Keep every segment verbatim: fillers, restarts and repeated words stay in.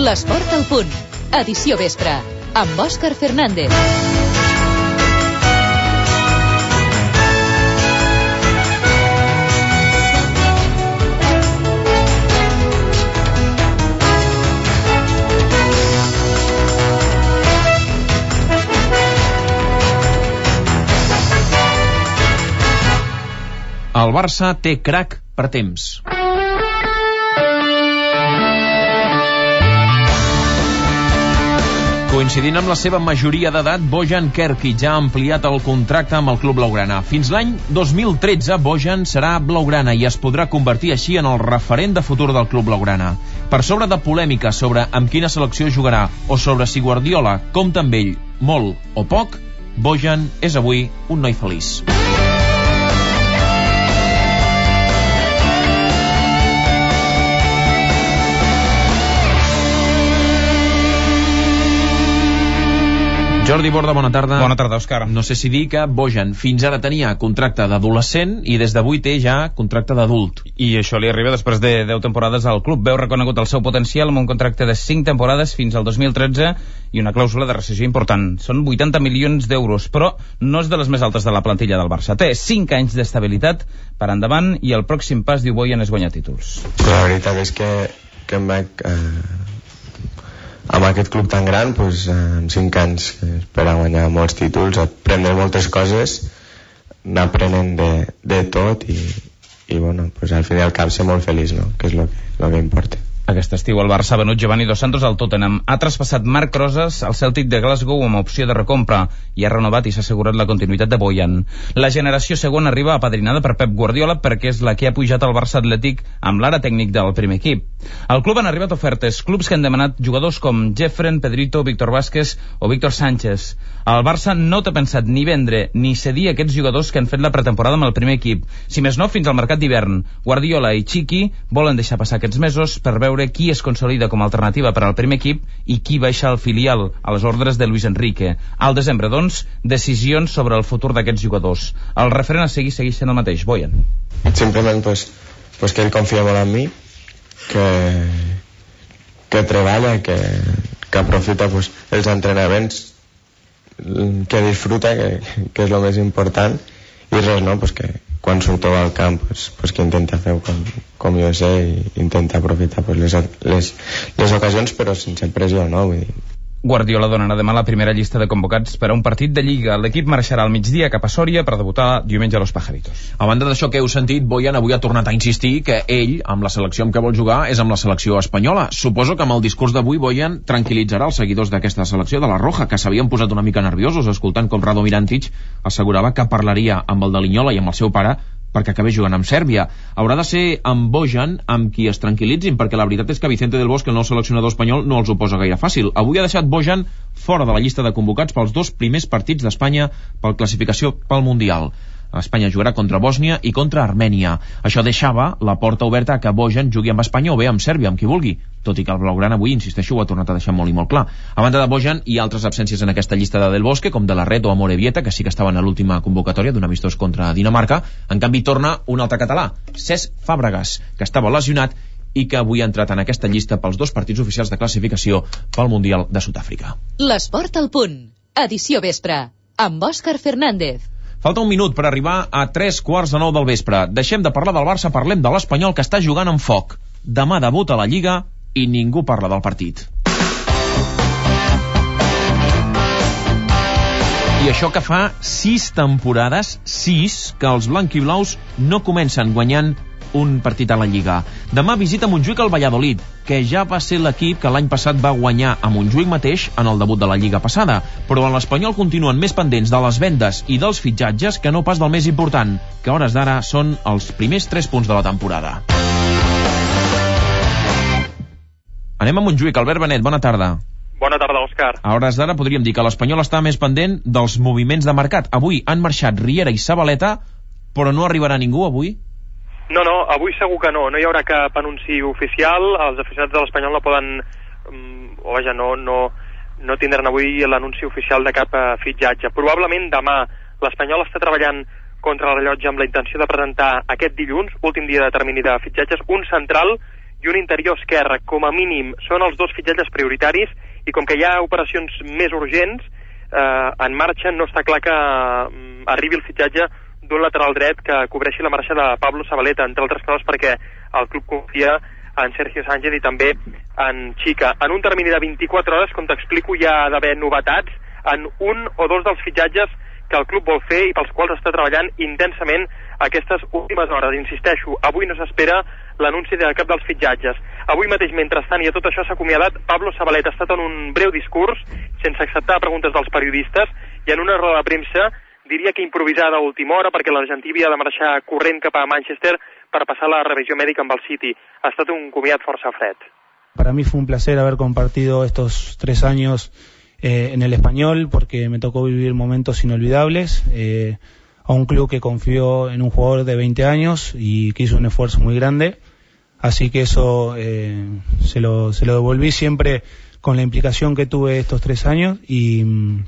L'esport al punt. Edició vespre. Amb Òscar Fernández. El Barça té crac per temps. Coincidint amb la seva majoria d'edat, Bojan Krkić ha ampliat el contracte amb el club blaugrana. Fins l'any dos mil tretze, Bojan serà blaugrana i es podrà convertir així en el referent de futur del club blaugrana. Per sobre de polèmica sobre amb quina selecció jugarà o sobre si Guardiola compta amb ell molt o poc, Bojan és avui un noi feliç. Jordi Borda, bona tarda. Bona tarda, Òscar. No sé si dir que Bojan fins ara tenia contracte d'adolescent i des d'avui té ja contracte d'adult. I això li arriba després de deu temporades al club. Veu reconegut el seu potencial amb un contracte de cinc temporades fins al dos mil tretze i una clàusula de rescissió important. Són vuitanta milions d'euros, però no és de les més altes de la plantilla del Barça. Té cinc anys d'estabilitat per endavant i el pròxim pas, diu Bojan, és guanyar títols. La veritat és que, que em vaig... Eh... amb aquest club tan gran, pues, en cinc anys per a guanyar molts títols, aprendre moltes coses, anar aprenent de, de tot i, i bueno, pues, al final al cap ser molt feliç, no? Que és el que, lo que importa. Aquest estiu el Barça ha venut Giovanni Dos Santos al Tottenham. Ha traspassat Marc Rosas al Celtic de Glasgow amb opció de recompra i ha renovat i s'ha assegurat la continuïtat de Bojan. La generació segona arriba apadrinada per Pep Guardiola perquè és la que ha pujat al Barça Atlètic amb l'ara tècnic del primer equip. Al club han arribat ofertes, clubs que han demanat jugadors com Jeffren, Pedrito, Víctor Vázquez o Víctor Sánchez. El Barça no té pensat ni vendre ni cedir aquests jugadors que han fet la pretemporada amb el primer equip. Si més no, fins al mercat d'hivern. Guardiola i Chiqui volen deixar passar aquests mesos per veure qui es consolida com a alternativa per al primer equip i qui baixa al filial a les ordres de Luis Enrique. Al desembre, doncs, decisions sobre el futur d'aquests jugadors. El referent a seguir segueix sent el mateix, Bojan. Simplement pues, pues que ell confia molt en mi, que, que treballa, que, que aprofita pues, els entrenaments, que disfruta, que, que és el més important, i res, no? Pues que quan surto al camp pues, pues que intenta fer com, com jo sé i intenta aprofitar pues, les, les, les ocasions però sense pressió, no? Vull dir, Guardiola donarà demà la primera llista de convocats per a un partit de Lliga. L'equip marxarà al migdia cap a Sòria per debutar diumenge a Los Pajaritos. A banda d'això que heu sentit, Bojan avui ha tornat a insistir que ell, amb la selecció amb què vol jugar, és amb la selecció espanyola. Suposo que amb el discurs d'avui Bojan tranquil·litzarà els seguidors d'aquesta selecció de la Roja, que s'havien posat una mica nerviosos escoltant com Rado Mirantic assegurava que parlaria amb el de Linyola i amb el seu pare perquè acabés jugant amb Sèrbia. Haurà de ser amb Bojan amb qui es tranquil·litzin, perquè la veritat és que Vicente del Bosque, el nou seleccionador espanyol, no els ho posa gaire fàcil. Avui ha deixat Bojan fora de la llista de convocats pels dos primers partits d'Espanya per classificació pel Mundial. Espanya jugarà contra Bòsnia i contra Armènia. Això deixava la porta oberta a que Bojan jugui amb Espanya o bé amb Sèrbia, amb qui vulgui, tot i que el blaugrana avui, insisteixo, ho ha tornat a deixar molt i molt clar. A banda de Bojan, hi ha altres absències en aquesta llista de Del Bosque, com de la Red o Amorebieta, que sí que estaven a l'última convocatòria d'un amistós contra Dinamarca. En canvi torna un altre català, Cesc Fàbregas, que estava lesionat i que avui ha entrat en aquesta llista pels dos partits oficials de classificació pel Mundial de Sud-àfrica. L'esport al punt. Edició vespre. Amb Òscar Fernández. Falta un minut per arribar a tres quarts de nou del vespre. Deixem de parlar del Barça, parlem de l'Espanyol, que està jugant amb foc. Demà debuta a la Lliga i ningú parla del partit. I això que fa sis temporades, sis, que els blanquiblaus no comencen guanyant un partit a la Lliga. Demà visita Montjuïc al Valladolid, que ja va ser l'equip que l'any passat va guanyar a Montjuïc mateix en el debut de la Lliga passada, però en l'Espanyol continuen més pendents de les vendes i dels fitxatges que no pas del més important, que a hores d'ara són els primers tres punts de la temporada. Anem a Montjuïc. Albert Benet, bona tarda. Bona tarda, Òscar. A hores d'ara podríem dir que l'Espanyol està més pendent dels moviments de mercat. Avui han marxat Riera i Zabaleta, però no arribarà ningú avui? No, no, avui segur que no. No hi haurà cap anunci oficial. Els aficionats de l'Espanyol no poden... o vaja, no, no, no tindran avui l'anunci oficial de cap uh, fitxatge. Probablement demà l'Espanyol està treballant contra el rellotge amb la intenció de presentar aquest dilluns, últim dia de termini de fitxatges, un central i un interior esquerre, com a mínim, són els dos fitxatges prioritaris, i com que hi ha operacions més urgents eh, en marxa, no està clar que eh, arribi el fitxatge d'un lateral dret que cobreixi la marxa de Pablo Zabaleta, entre altres coses perquè el club confia en Sergio Sánchez i també en Chica. En un termini de vint-i-quatre hores, com t'explico, hi ha d'haver novetats en un o dos dels fitxatges que el club vol fer i pels quals està treballant intensament aquestes últimes hores. Insisteixo, avui no s'espera l'anunci de cap dels fitxatges. Avui mateix, mentrestant, i a tot això s'ha acomiadat, Pablo Zabaleta ha estat en un breu discurs, sense acceptar preguntes dels periodistes, i en una roda de premsa, diria que improvisada a última hora, perquè l'argentí havia de marxar corrent cap a Manchester per passar la revisió mèdica amb el City. Ha estat un comiat força fred. Para mí fue un placer haber compartido estos tres años eh, en el Español, porque me tocó vivir momentos inolvidables, eh, a un club que confió en un jugador de veinte años y que hizo un esfuerzo muy grande, así que eso eh, se, lo, se lo devolví siempre con la implicación que tuve estos tres años y,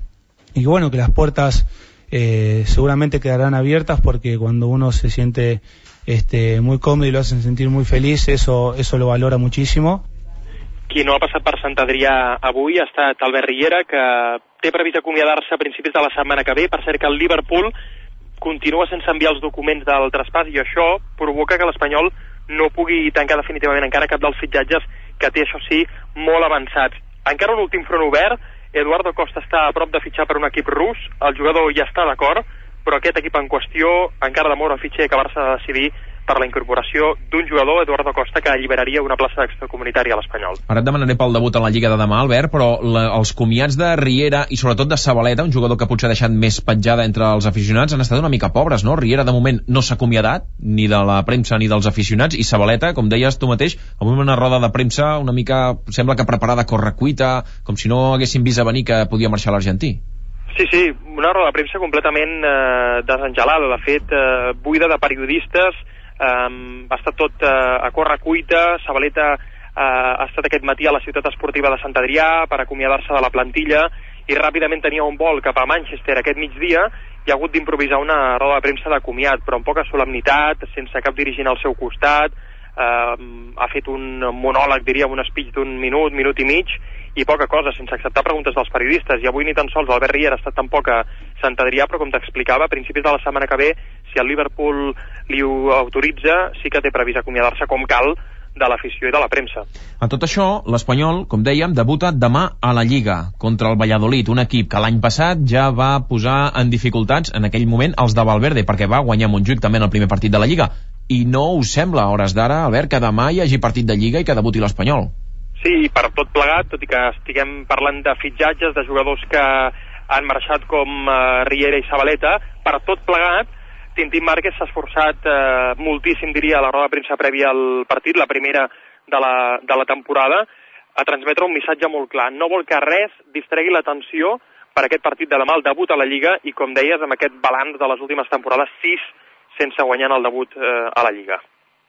y bueno, que las puertas eh, seguramente quedarán abiertas, porque cuando uno se siente este, muy cómodo y lo hacen sentir muy feliz, eso, eso lo valora muchísimo. Qui no ha passat per Sant Adrià avui ha estat Albert Riera, que té previst acomiadar-se a principis de la setmana que ve. Per cert, que el Liverpool continua sense enviar els documents del traspàs i això provoca que l'Espanyol no pugui tancar definitivament encara cap dels fitxatges que té, això sí, molt avançats. Encara un últim front obert. Eduardo Costa està a prop de fitxar per un equip rus, el jugador ja està d'acord, però aquest equip en qüestió encara demora el fitxer i acabar-se de decidir per la incorporació d'un jugador, Eduardo Costa, que alliberaria una plaça d'extracomunitària a l'Espanyol. Ara et demanaré pel debut en la Lliga de demà, Albert, però la, els comiats de Riera i sobretot de Zabaleta, un jugador que potser ha deixat més petjada entre els aficionats, han estat una mica pobres, no? Riera de moment no s'ha acomiadat ni de la premsa ni dels aficionats, i Zabaleta, com deies tu mateix, amb una roda de premsa una mica, sembla que preparada a correcuita, com si no haguessin vist a venir que podia marxar l'argentí. Sí, sí, una roda de premsa completament eh, desengelada, de fet, eh, buida de periodistes. Um, ha estat tot uh, a correcuita. Zabaleta uh, ha estat aquest matí a la ciutat esportiva de Sant Adrià per acomiadar-se de la plantilla i ràpidament tenia un vol cap a Manchester aquest migdia i ha hagut d'improvisar una roda de premsa de comiat, però amb poca solemnitat, sense cap dirigent al seu costat. Uh, ha fet un monòleg, diríem, un speech d'un minut, minut i mig, i poca cosa, sense acceptar preguntes dels periodistes. I avui ni tan sols Albert Riera ha estat tampoc a Sant Adrià, però com t'explicava, a principis de la setmana que ve, si el Liverpool li ho autoritza, sí que té previst acomiadar-se com cal de l'afició i de la premsa. A tot això, l'Espanyol, com dèiem, debuta demà a la Lliga contra el Valladolid, un equip que l'any passat ja va posar en dificultats en aquell moment els de Valverde, perquè va guanyar Montjuïc també en el primer partit de la Lliga. I no us sembla, a hores d'ara, Albert, que demà hi hagi partit de Lliga i que debuti l'Espanyol? Sí, per tot plegat, tot i que estiguem parlant de fitxatges, de jugadors que han marxat com uh, Riera i Zabaleta, per tot plegat, Tintín Márquez s'ha esforçat uh, moltíssim, diria, a la roda de premsa prèvia al partit, la primera de la, de la temporada, a transmetre un missatge molt clar. No vol que res distregui l'atenció per aquest partit de demà, el debut a la Lliga, i com deies, amb aquest balanç de les últimes temporades, sis sense guanyar el debut uh, a la Lliga.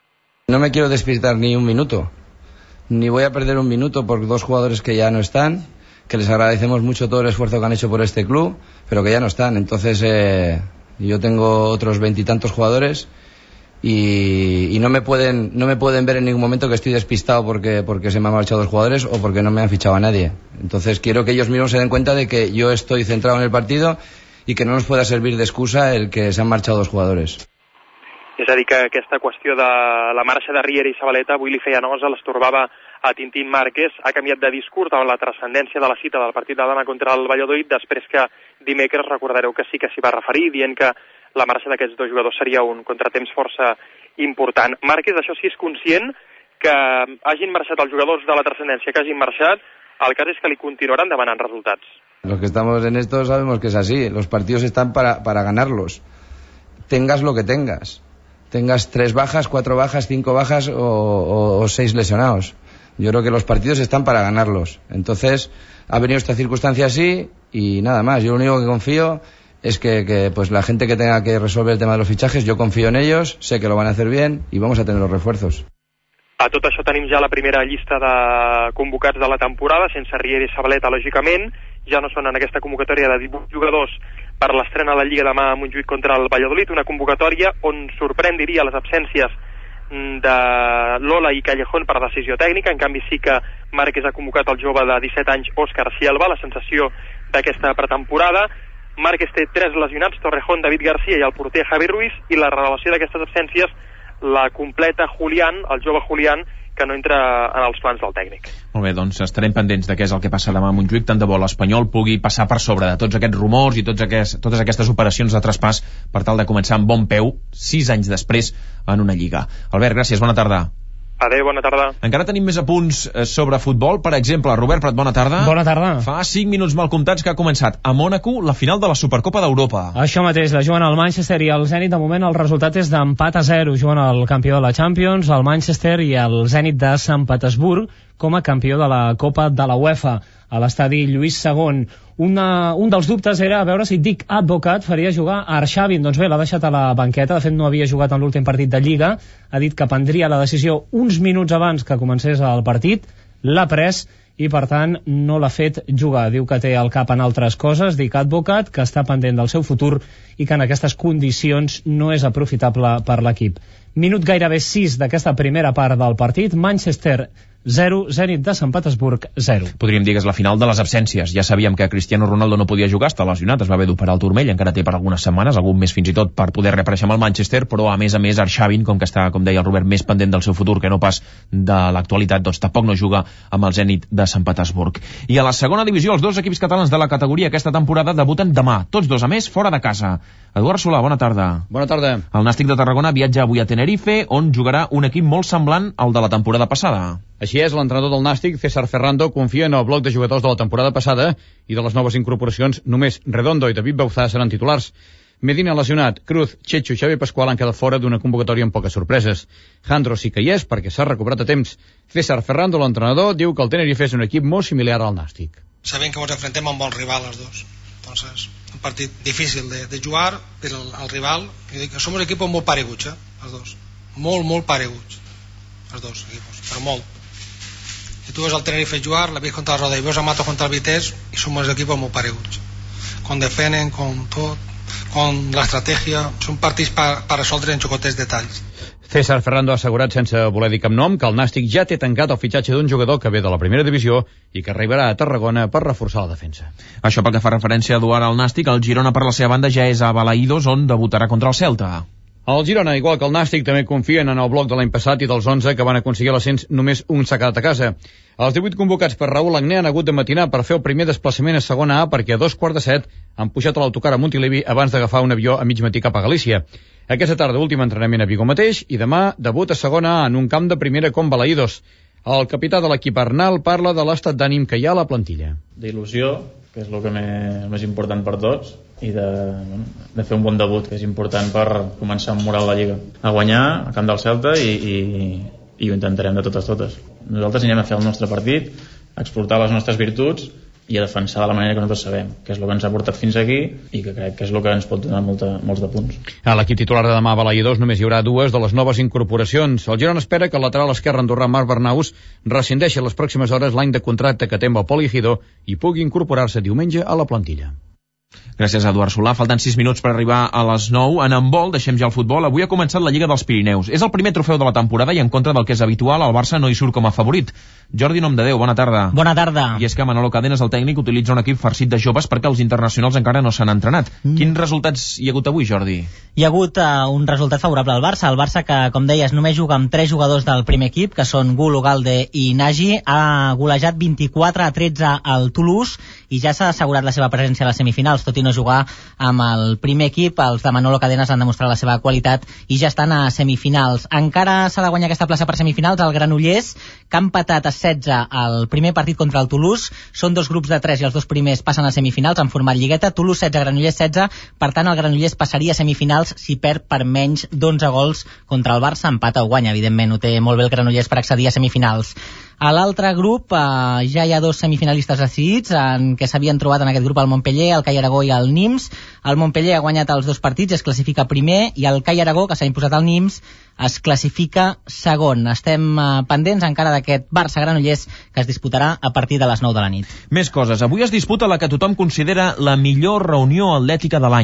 No me quiero despistar ni un minuto. Ni voy a perder un minuto por dos jugadores que ya no están, que les agradecemos mucho todo el esfuerzo que han hecho por este club, pero que ya no están. Entonces eh, yo tengo otros veintitantos jugadores y, y no me pueden no me pueden ver en ningún momento que estoy despistado porque porque se me han marchado los jugadores o porque no me han fichado a nadie. Entonces quiero que ellos mismos se den cuenta de que yo estoy centrado en el partido y que no nos pueda servir de excusa el que se han marchado los jugadores. És a dir, que aquesta qüestió de la marxa de Riera i Zabaleta avui li feia nosa, l'estorbava a Tintín Márquez. Ha canviat de discurs davant la transcendència de la cita del partit de demà contra el Valladolid, després que dimecres recordareu que sí que s'hi va referir, dient que la marxa d'aquests dos jugadors seria un contratemps força important. Márquez, això sí, és conscient que hagin marxat els jugadors de la transcendència, que hagin marxat, el cas és que li continuaran demanant resultats. Los que estamos en esto sabemos que es así. Los partidos están para, para ganarlos. Tengas lo que tengas. Tengas tres bajas, cuatro bajas, cinco bajas o, o, o seis lesionados. Yo creo que los partidos están para ganarlos. Entonces, ha venido esta circunstancia así y nada más. Yo lo único que confío es que, que pues la gente que tenga que resolver el tema de los fichajes, yo confío en ellos, sé que lo van a hacer bien y vamos a tener los refuerzos. A tot això tenim ja la primera llista de convocats de la temporada, sense Riera i Zabaleta, lògicament. Ja no són en aquesta convocatòria de divuit jugadors per l'estrena a la Lliga demà a Montjuïc contra el Valladolid, una convocatòria on sorprèn, diria, les absències de Lola i Callejón per decisió tècnica. En canvi sí que Márquez ha convocat el jove de disset anys Òscar Cielba, la sensació d'aquesta pretemporada. Márquez té tres lesionats, Torrejón, David García i el porter Javi Ruiz, i la revelació d'aquestes absències la completa Julián, el jove Julián, que no entra en els plans del tècnic. Molt bé, doncs estarem pendents de què és el que passa demà a Montjuïc, tant de bo l'Espanyol pugui passar per sobre de tots aquests rumors i tots aquests, totes aquestes operacions de traspàs per tal de començar amb bon peu, sis anys després, en una lliga. Albert, gràcies, bona tarda. Adéu, bona tarda. Encara tenim més apunts sobre futbol. Per exemple, Robert Prat, bona tarda. Bona tarda. Fa cinc minuts mal comptats que ha començat a Mònaco la final de la Supercopa d'Europa. Això mateix, la juguen al Manchester i el Zenit. De moment el resultat és d'empat a zero. Juguen el campió de la Champions, el Manchester, i el Zenit de Sant Petersburg com a campió de la Copa de la UEFA a l'estadi Lluís segon. Una, un dels dubtes era a veure si Dick Advocat faria jugar a Arshavin. Doncs bé, l'ha deixat a la banqueta. De fet, no havia jugat en l'últim partit de Lliga. Ha dit que prendria la decisió uns minuts abans que comencés el partit. L'ha pres i, per tant, no l'ha fet jugar. Diu que té el cap en altres coses, Dick Advocat, que està pendent del seu futur i que en aquestes condicions no és aprofitable per l'equip. Minut gairebé sis d'aquesta primera part del partit. Manchester zero, Zenit de Sant Petersburg zero. Podríem dir que és la final de les absències. Ja sabíem que Cristiano Ronaldo no podia jugar, està lesionat, es va haver d'operar el turmell, encara té per algunes setmanes, algun més fins i tot per poder reaparèixer amb el Manchester, però a més a més Arshavin, com que està, com deia el Robert, més pendent del seu futur que no pas de l'actualitat, doncs tampoc no juga amb el Zenit de Sant Petersburg. I a la segona divisió, els dos equips catalans de la categoria aquesta temporada debuten demà, tots dos a més fora de casa. Eduard Solà, bona tarda. Bona tarda. El Nàstic de Tarragona viatja avui a Tenerife, on jugarà un equip molt semblant al de la temporada passada. Així és, l'entrenador del Nàstic, César Ferrando, confia en el bloc de jugadors de la temporada passada i de les noves incorporacions només Redondo i David Bauzá seran titulars. Medina lesionat, Cruz, Checho i Xavi Pasqual han quedat fora d'una convocatòria amb poques sorpreses. Jandro sí que hi és perquè s'ha recuperat a temps. César Ferrando, l'entrenador, diu que el Tenerife és un equip molt similar al Nàstic. Sabem que ens enfrontem a un bon rival els dos. Entonces, un partit difícil de, de jugar per al, al rival. I dic que som un equip molt pareguts, eh, els dos. Molt, molt pareguts, els dos equipos, però molt. Si tu ves el Tenerife jugar, la ves contra el Roda i veus a Mato contra el Vitesse i som uns equipos molt pareguts. Con defenen, con tot, con l'estratègia. Són partits per pa resoldre en xocotets detalls. César Ferrando ha assegurat, sense voler dir cap nom, que el Nàstic ja té tancat el fitxatge d'un jugador que ve de la primera divisió i que arribarà a Tarragona per reforçar la defensa. Això pel que fa referència a Eduard al Nàstic, el Girona per la seva banda ja és a Balaïdos, on debutarà contra el Celta. El Girona, igual que el Nàstic, també confien en el bloc de l'any passat i dels onze que van aconseguir l'ascens només un s'ha quedat a casa. Els divuit convocats per Raúl Agné han hagut de matinar per fer el primer desplaçament a segona A perquè a dos quarts de set han pujat a l'autocar a Montilivi abans d'agafar un avió a mig matí cap a Galícia. Aquesta tarda últim entrenament a Vigo mateix i demà debut a segona A en un camp de primera com Balaïdos. El capità de l'equip Arnal parla de l'estat d'ànim que hi ha a la plantilla. D'il·lusió, que és el que més, més important per tots, i de, bueno, de fer un bon debut, que és important per començar amb moral la Lliga. A guanyar a camp del Celta i, i, i ho intentarem de totes totes. Nosaltres anirem a fer el nostre partit, a explotar les nostres virtuts i a defensar de la manera que nosaltres sabem, que és el que ens ha portat fins aquí i que crec que és el que ens pot donar molta, molts de punts. A l'equip titular de demà a Balaïdos només hi haurà dues de les noves incorporacions. El Girona espera que el lateral esquerre andorrà Marc Bernaus rescindeixi a les pròximes hores l'any de contracte que té amb el Pol Ejido i pugui incorporar-se diumenge a la plantilla. Gràcies a Eduard Solà. Falten sis minuts per arribar a les nou. En handbol, deixem ja el futbol. Avui ha començat la Lliga dels Pirineus. És el primer trofeu de la temporada i en contra del que és habitual, el Barça no hi surt com a favorit. Jordi Nomdedeu, bona tarda. Bona tarda. I és que Manolo Cadenas, el tècnic, utilitza un equip farcit de joves perquè els internacionals encara no s'han entrenat. Mm. Quins resultats hi ha hagut avui, Jordi? Hi ha hagut uh, un resultat favorable al Barça. El Barça, que, com deies, només juga amb tres jugadors del primer equip, que són Gul, Ugalde i Nagy, ha golejat vint-i-quatre a tretze al Toulouse i ja s'ha assegurat la seva presència a les semifinals, tot i no jugar amb el primer equip. Els de Manolo Cadenas han demostrat la seva qualitat i ja estan a semifinals. Encara s'ha de guanyar aquesta plaça per semifinals el Granollers, que ha empatat a setze al primer partit contra el Toulouse. Són dos grups de tres i els dos primers passen a semifinals en format lligueta. Toulouse setze, Granollers setze. Per tant, el Granollers passaria a semifinals si perd per menys d'onze gols contra el Barça. Empata o guanya, evidentment. Ho té molt bé el Granollers per accedir a semifinals. A l'altre grup eh, ja hi ha dos semifinalistes decidits en què s'havien trobat en aquest grup el Montpellier, el Cai Aragó i el Nims. El Montpellier ha guanyat els dos partits, es classifica primer, i el Cai Aragó, que s'ha imposat al Nims, es classifica segon. Estem eh, pendents encara d'aquest Barça-Granollers que es disputarà a partir de les nou de la nit. Més coses. Avui es disputa la que tothom considera la millor reunió atlètica de l'any.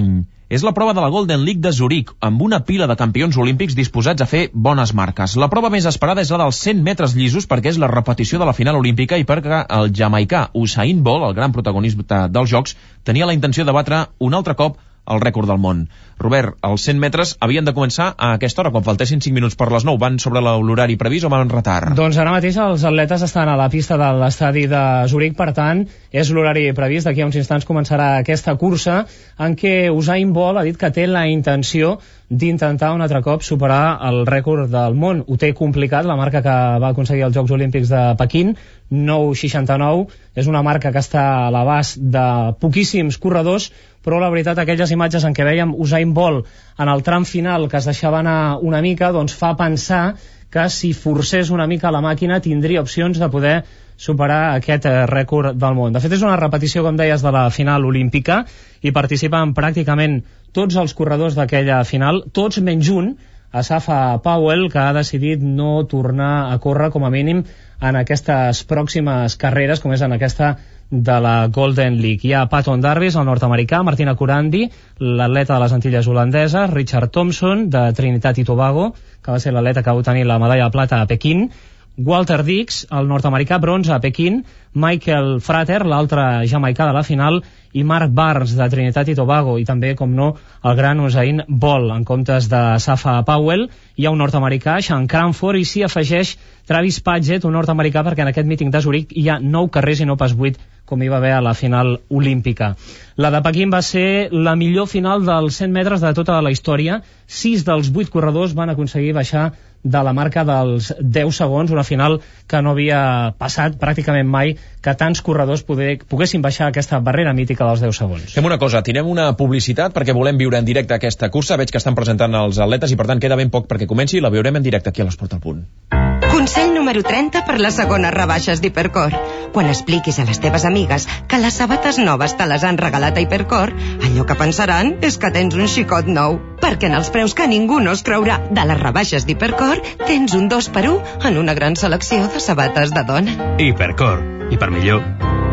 És la prova de la Golden League de Zuric, amb una pila de campions olímpics disposats a fer bones marques. La prova més esperada és la dels cent metres llisos, perquè és la repetició de la final olímpica i perquè el jamaicà Usain Bolt, el gran protagonista dels Jocs, tenia la intenció de batre un altre cop el rècord del món. Robert, els cent metres havien de començar a aquesta hora, quan faltessin cinc minuts per les nou. Van sobre l'horari previst o van en retard? Doncs ara mateix els atletes estan a la pista de l'estadi de Zuric, per tant, és l'horari previst. D'aquí a uns instants començarà aquesta cursa en què Usain Bolt ha dit que té la intenció d'intentar un altre cop superar el rècord del món. Ho té complicat, la marca que va aconseguir els Jocs Olímpics de Pequín, nou seixanta-nou, és una marca que està a l'abast de poquíssims corredors, però la veritat, aquelles imatges en què vèiem Usain Bolt en el tram final que es deixava anar una mica, doncs fa pensar que si forcés una mica la màquina tindria opcions de poder superar aquest rècord del món. De fet, és una repetició, com deies, de la final olímpica, i participen pràcticament tots els corredors d'aquella final, tots menys un, Asafa Powell, que ha decidit no tornar a córrer com a mínim en aquestes pròximes carreres, com és en aquesta de la Golden League. Hi ha Patton Darvis, el nord-americà, Martina Curandi, l'atleta de les Antilles holandeses, Richard Thompson, de Trinitat i Tobago, que va ser l'atleta que va tenir la medalla de plata a Pequín, Walter Dix, el nord-americà, bronze a Pequín, Michael Frater, l'altre jamaicà de la final, i Mark Barnes, de Trinitat i Tobago, i també, com no, el gran Usain Bolt. En comptes de Safa Powell hi ha un nord-americà, Sean Cranford, i s'hi afegeix Travis Padgett, un nord-americà, perquè en aquest míting de Zuric hi ha nou carrers i no pas vuit, com hi va haver a la final olímpica. La de Pequín va ser la millor final dels cent metres de tota la història. Sis dels vuit corredors van aconseguir baixar de la marca dels deu segons, una final que no havia passat pràcticament mai, que tants corredors poder, poguessin baixar aquesta barrera mítica dels deu segons. Fem una cosa, tirem una publicitat perquè volem viure en directe aquesta cursa. Veig que estan presentant els atletes i per tant queda ben poc perquè comenci i la veurem en directe aquí a l'Esport al Punt. Consell número trenta per les segones rebaixes d'Hipercor. Quan expliquis a les teves amigues que les sabates noves te les han regalat a Hipercor, allò que pensaran és que tens un xicot nou. Perquè en els preus que ningú no es creurà de les rebaixes d'Hipercor tens un dos per un en una gran selecció de sabates de dona. Hipercor. I per millor.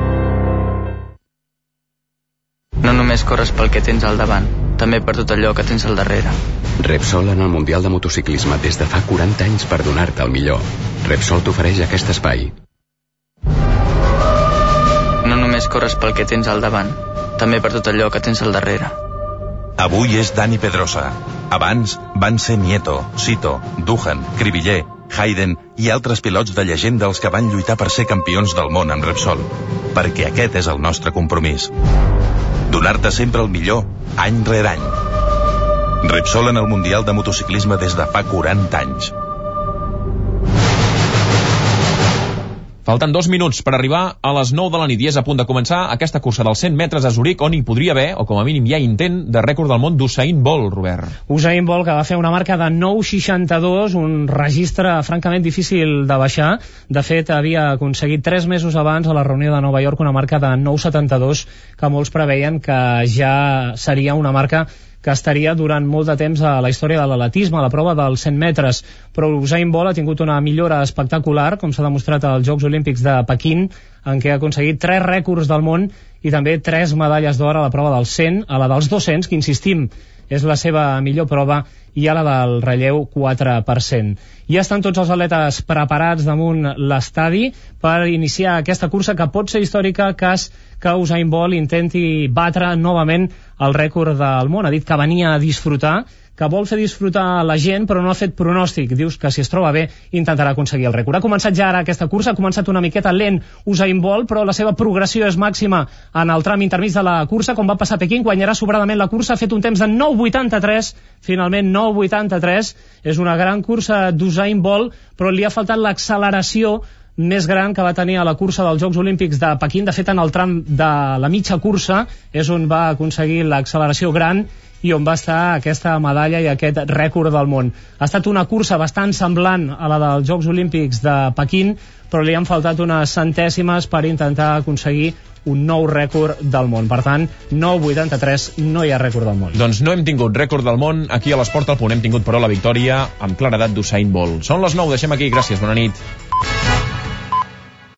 No només corres pel que tens al davant, també per tot allò que tens al darrere. Repsol en el Mundial de Motociclisme des de fa quaranta anys per donar-te el millor. Repsol t'ofereix aquest espai. No només corres pel que tens al davant, també per tot allò que tens al darrere. Avui és Dani Pedrosa. Abans van ser Nieto, Sito, Duhan, Cribiller, Hayden i altres pilots de llegenda els que van lluitar per ser campions del món amb Repsol. Perquè aquest és el nostre compromís. Donar-te sempre el millor, any rere any. Repsol en el Mundial de Motociclisme des de fa quaranta anys. Falten dos minuts per arribar a les nou de la nit i és a punt de començar aquesta cursa dels cent metres a Zuric, on hi podria haver, o com a mínim hi ha intent de rècord del món d'Usain Bolt, Robert. Usain Bolt, que va fer una marca de nou seixanta-dos, un registre francament difícil de baixar. De fet, havia aconseguit tres mesos abans a la reunió de Nova York una marca de nou setanta-dos, que molts preveien que ja seria una marca que estaria durant molt de temps a la història de l'atletisme, a la prova dels cent metres, però Usain Bolt ha tingut una millora espectacular, com s'ha demostrat als Jocs Olímpics de Pequín, en què ha aconseguit tres rècords del món i també tres medalles d'or a la prova dels cent, a la dels dos-cents, que insistim, és la seva millor prova, i a la del relleu quatre per cent. Ja estan tots els atletes preparats damunt l'estadi per iniciar aquesta cursa que pot ser històrica cas que Usain Bolt intenti batre novament el rècord del món. Ha dit que venia a disfrutar, que vol fer disfrutar la gent, però no ha fet pronòstic. Dius que si es troba bé intentarà aconseguir el rècord. Ha començat ja ara aquesta cursa, ha començat una miqueta lent Usain Bolt, però la seva progressió és màxima en el tram intermig de la cursa, com va passar a Pequín, guanyarà sobradament la cursa, ha fet un temps de nou vuitanta-tres, finalment nou vuitanta-tres, és una gran cursa d'Usain Bolt, però li ha faltat l'acceleració més gran que va tenir a la cursa dels Jocs Olímpics de Pequín. De fet, en el tram de la mitja cursa és on va aconseguir l'acceleració gran i on va estar aquesta medalla i aquest rècord del món. Ha estat una cursa bastant semblant a la dels Jocs Olímpics de Pequín, però li han faltat unes centèsimes per intentar aconseguir un nou rècord del món. Per tant, nou vuitanta-tres, no hi ha rècord del món. Doncs no hem tingut rècord del món aquí a l'Esport al Punt, hem tingut però la victòria amb claredat d'Usain Bolt. Són les nou, deixem aquí, gràcies, bona nit.